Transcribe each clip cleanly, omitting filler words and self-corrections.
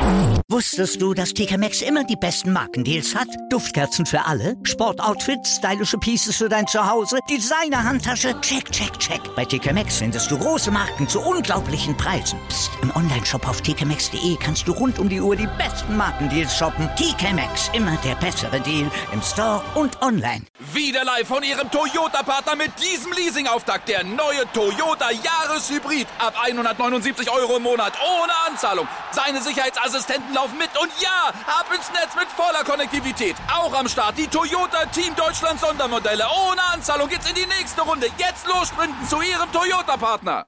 Wusstest du, dass TK Maxx immer die besten Markendeals hat? Duftkerzen für alle, Sportoutfits, stylische Pieces für dein Zuhause, Designer-Handtasche, check, check, check. Bei TK Maxx findest du große Marken zu unglaublichen Preisen. Psst. Im Onlineshop auf tkmaxx.de kannst du rund um die Uhr die besten Markendeals shoppen. TK Maxx, immer der bessere Deal im Store und online. Wieder live von Ihrem Toyota-Partner mit diesem Leasing-Auftakt. Der neue Toyota Jahreshybrid. Ab 179 € im Monat. Ohne Anzahlung. Seine Sicherheitsassistenten laufen mit. Und ja, ab ins Netz mit voller Konnektivität. Auch am Start die Toyota Team Deutschland Sondermodelle. Ohne Anzahlung geht's in die nächste Runde. Jetzt los sprinten zu Ihrem Toyota-Partner.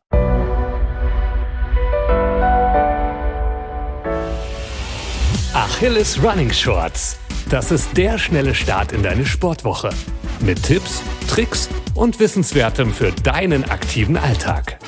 Achilles Running Shorts. Das ist der schnelle Start in deine Sportwoche. Mit Tipps, Tricks und Wissenswertem für deinen aktiven Alltag.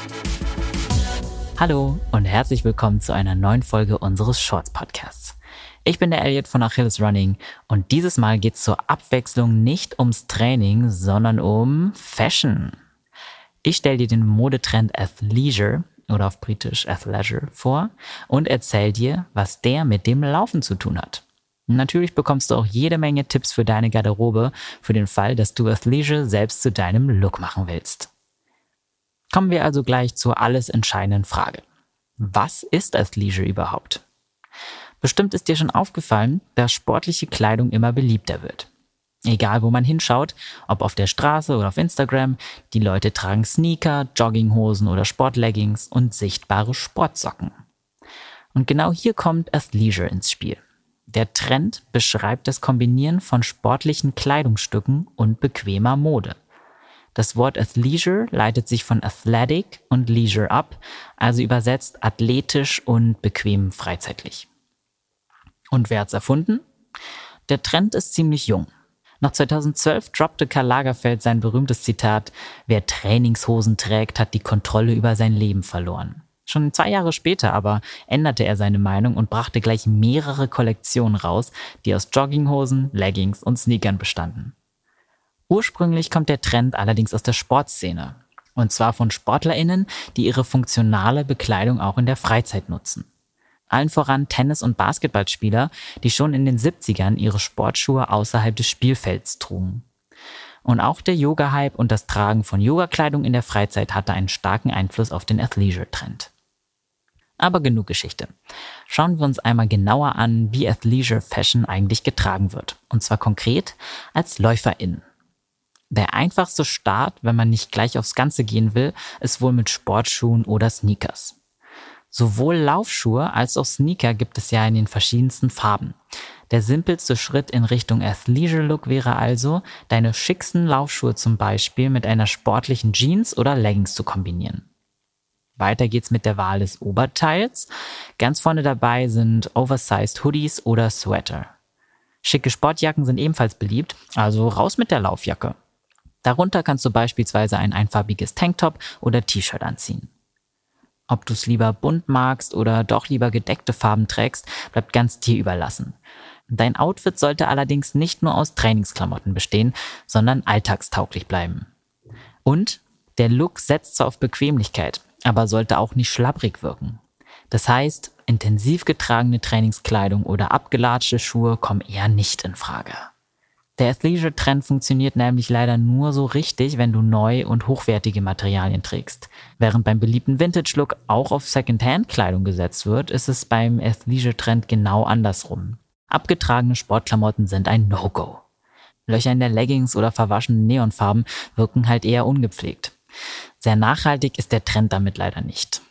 Hallo und herzlich willkommen zu einer neuen Folge unseres Shorts-Podcasts. Ich bin der Elliot von Achilles Running und dieses Mal geht es zur Abwechslung nicht ums Training, sondern um Fashion. Ich stelle dir den Modetrend Athleisure oder auf Britisch Athleisure vor und erzähl dir, was der mit dem Laufen zu tun hat. Natürlich bekommst du auch jede Menge Tipps für deine Garderobe, für den Fall, dass du Athleisure selbst zu deinem Look machen willst. Kommen wir also gleich zur alles entscheidenden Frage. Was ist Athleisure überhaupt? Bestimmt ist dir schon aufgefallen, dass sportliche Kleidung immer beliebter wird. Egal wo man hinschaut, ob auf der Straße oder auf Instagram, die Leute tragen Sneaker, Jogginghosen oder Sportleggings und sichtbare Sportsocken. Und genau hier kommt Athleisure ins Spiel. Der Trend beschreibt das Kombinieren von sportlichen Kleidungsstücken und bequemer Mode. Das Wort Athleisure leitet sich von Athletic und Leisure ab, also übersetzt athletisch und bequem freizeitlich. Und wer hat's erfunden? Der Trend ist ziemlich jung. Noch 2012 droppte Karl Lagerfeld sein berühmtes Zitat: „Wer Trainingshosen trägt, hat die Kontrolle über sein Leben verloren." Schon 2 Jahre später aber änderte er seine Meinung und brachte gleich mehrere Kollektionen raus, die aus Jogginghosen, Leggings und Sneakern bestanden. Ursprünglich kommt der Trend allerdings aus der Sportszene. Und zwar von SportlerInnen, die ihre funktionale Bekleidung auch in der Freizeit nutzen. Allen voran Tennis- und Basketballspieler, die schon in den 70ern ihre Sportschuhe außerhalb des Spielfelds trugen. Und auch der Yoga-Hype und das Tragen von Yogakleidung in der Freizeit hatte einen starken Einfluss auf den Athleisure-Trend. Aber genug Geschichte. Schauen wir uns einmal genauer an, wie Athleisure-Fashion eigentlich getragen wird. Und zwar konkret als LäuferInnen. Der einfachste Start, wenn man nicht gleich aufs Ganze gehen will, ist wohl mit Sportschuhen oder Sneakers. Sowohl Laufschuhe als auch Sneaker gibt es ja in den verschiedensten Farben. Der simpelste Schritt in Richtung Athleisure-Look wäre also, deine schicksten Laufschuhe zum Beispiel mit einer sportlichen Jeans oder Leggings zu kombinieren. Weiter geht's mit der Wahl des Oberteils. Ganz vorne dabei sind Oversized Hoodies oder Sweater. Schicke Sportjacken sind ebenfalls beliebt, also raus mit der Laufjacke. Darunter kannst du beispielsweise ein einfarbiges Tanktop oder T-Shirt anziehen. Ob du es lieber bunt magst oder doch lieber gedeckte Farben trägst, bleibt ganz dir überlassen. Dein Outfit sollte allerdings nicht nur aus Trainingsklamotten bestehen, sondern alltagstauglich bleiben. Und der Look setzt zwar auf Bequemlichkeit, aber sollte auch nicht schlabbrig wirken. Das heißt, intensiv getragene Trainingskleidung oder abgelatschte Schuhe kommen eher nicht in Frage. Der Athleisure-Trend funktioniert nämlich leider nur so richtig, wenn du neu und hochwertige Materialien trägst. Während beim beliebten Vintage-Look auch auf Secondhand-Kleidung gesetzt wird, ist es beim Athleisure-Trend genau andersrum. Abgetragene Sportklamotten sind ein No-Go. Löcher in der Leggings oder verwaschene Neonfarben wirken halt eher ungepflegt. Sehr nachhaltig ist der Trend damit leider nicht.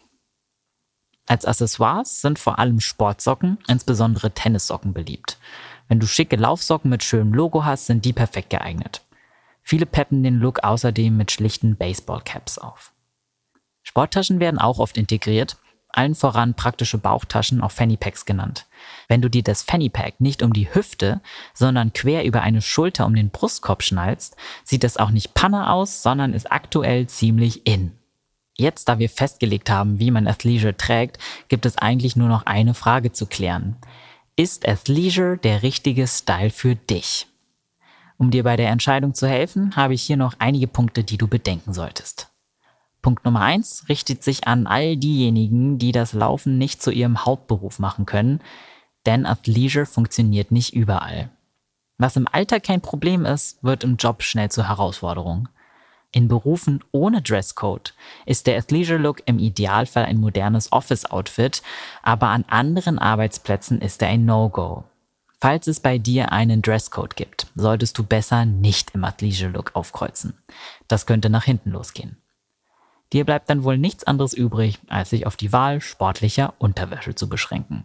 Als Accessoires sind vor allem Sportsocken, insbesondere Tennissocken, beliebt. Wenn du schicke Laufsocken mit schönem Logo hast, sind die perfekt geeignet. Viele peppen den Look außerdem mit schlichten Baseballcaps auf. Sporttaschen werden auch oft integriert, allen voran praktische Bauchtaschen, auch Fanny Packs genannt. Wenn du dir das Fanny Pack nicht um die Hüfte, sondern quer über eine Schulter um den Brustkorb schnallst, sieht das auch nicht Panne aus, sondern ist aktuell ziemlich in. Jetzt, da wir festgelegt haben, wie man Athleisure trägt, gibt es eigentlich nur noch eine Frage zu klären. Ist Athleisure der richtige Style für dich? Um dir bei der Entscheidung zu helfen, habe ich hier noch einige Punkte, die du bedenken solltest. Punkt Nummer 1 richtet sich an all diejenigen, die das Laufen nicht zu ihrem Hauptberuf machen können, denn Athleisure funktioniert nicht überall. Was im Alltag kein Problem ist, wird im Job schnell zur Herausforderung. In Berufen ohne Dresscode ist der Athleisure-Look im Idealfall ein modernes Office-Outfit, aber an anderen Arbeitsplätzen ist er ein No-Go. Falls es bei dir einen Dresscode gibt, solltest du besser nicht im Athleisure-Look aufkreuzen. Das könnte nach hinten losgehen. Dir bleibt dann wohl nichts anderes übrig, als sich auf die Wahl sportlicher Unterwäsche zu beschränken.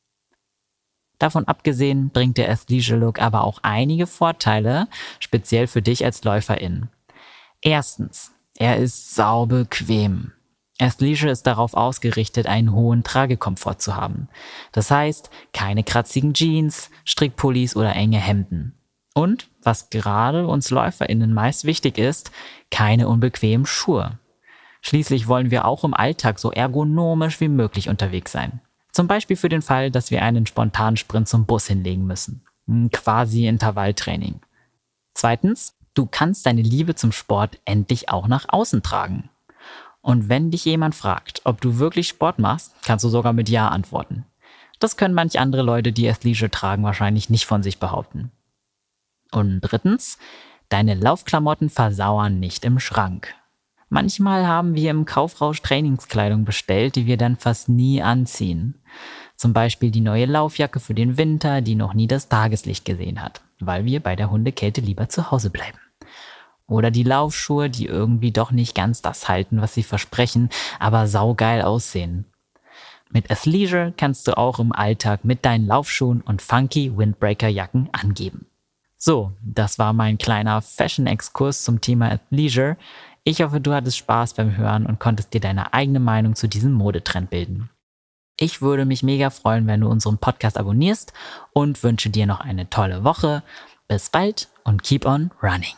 Davon abgesehen bringt der Athleisure-Look aber auch einige Vorteile, speziell für dich als Läuferin. Erstens, er ist saubequem. Athleisure ist darauf ausgerichtet, einen hohen Tragekomfort zu haben. Das heißt, keine kratzigen Jeans, Strickpullis oder enge Hemden. Und, was gerade uns LäuferInnen meist wichtig ist, keine unbequemen Schuhe. Schließlich wollen wir auch im Alltag so ergonomisch wie möglich unterwegs sein. Zum Beispiel für den Fall, dass wir einen spontanen Sprint zum Bus hinlegen müssen. Quasi Intervalltraining. Zweitens, du kannst deine Liebe zum Sport endlich auch nach außen tragen. Und wenn dich jemand fragt, ob du wirklich Sport machst, kannst du sogar mit Ja antworten. Das können manch andere Leute, die Athleisure tragen, wahrscheinlich nicht von sich behaupten. Und drittens, deine Laufklamotten versauern nicht im Schrank. Manchmal haben wir im Kaufrausch Trainingskleidung bestellt, die wir dann fast nie anziehen. Zum Beispiel die neue Laufjacke für den Winter, die noch nie das Tageslicht gesehen hat, weil wir bei der Hundekälte lieber zu Hause bleiben. Oder die Laufschuhe, die irgendwie doch nicht ganz das halten, was sie versprechen, aber saugeil aussehen. Mit Athleisure kannst du auch im Alltag mit deinen Laufschuhen und funky Windbreaker-Jacken angeben. So, das war mein kleiner Fashion-Exkurs zum Thema Athleisure. Ich hoffe, du hattest Spaß beim Hören und konntest dir deine eigene Meinung zu diesem Modetrend bilden. Ich würde mich mega freuen, wenn du unseren Podcast abonnierst und wünsche dir noch eine tolle Woche. Bis bald und keep on running.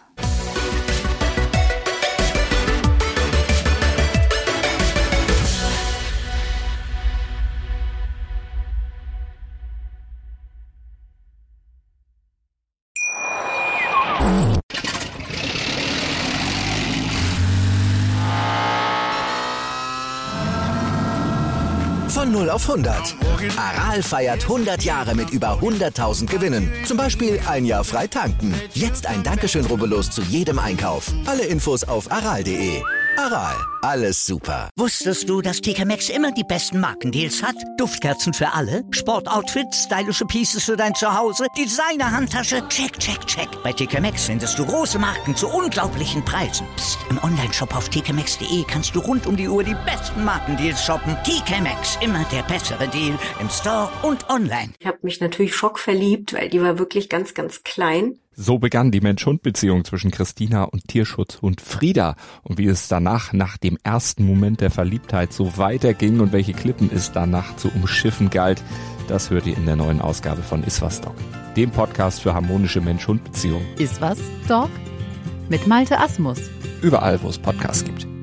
Von 0 auf 100. Aral feiert 100 Jahre mit über 100.000 Gewinnen. Zum Beispiel ein Jahr frei tanken. Jetzt ein Dankeschön, rubbellos zu jedem Einkauf. Alle Infos auf aral.de. Aral, alles super. Wusstest du, dass TK Maxx immer die besten Markendeals hat? Duftkerzen für alle, Sportoutfits, stylische Pieces für dein Zuhause, Designer-Handtasche, check, check, check. Bei TK Maxx findest du große Marken zu unglaublichen Preisen. Psst. Im Onlineshop auf tkmaxx.de kannst du rund um die Uhr die besten Markendeals shoppen. TK Maxx, immer der bessere Deal im Store und online. Ich habe mich natürlich schockverliebt, weil die war wirklich ganz, ganz klein. So begann die Mensch-Hund-Beziehung zwischen Christina und Tierschutzhund Frieda. Und wie es danach, nach dem ersten Moment der Verliebtheit, so weiterging und welche Klippen es danach zu umschiffen galt, das hört ihr in der neuen Ausgabe von Iswas Dog, dem Podcast für harmonische Mensch-Hund-Beziehungen. Iswas Dog? Mit Malte Asmus. Überall, wo es Podcasts gibt.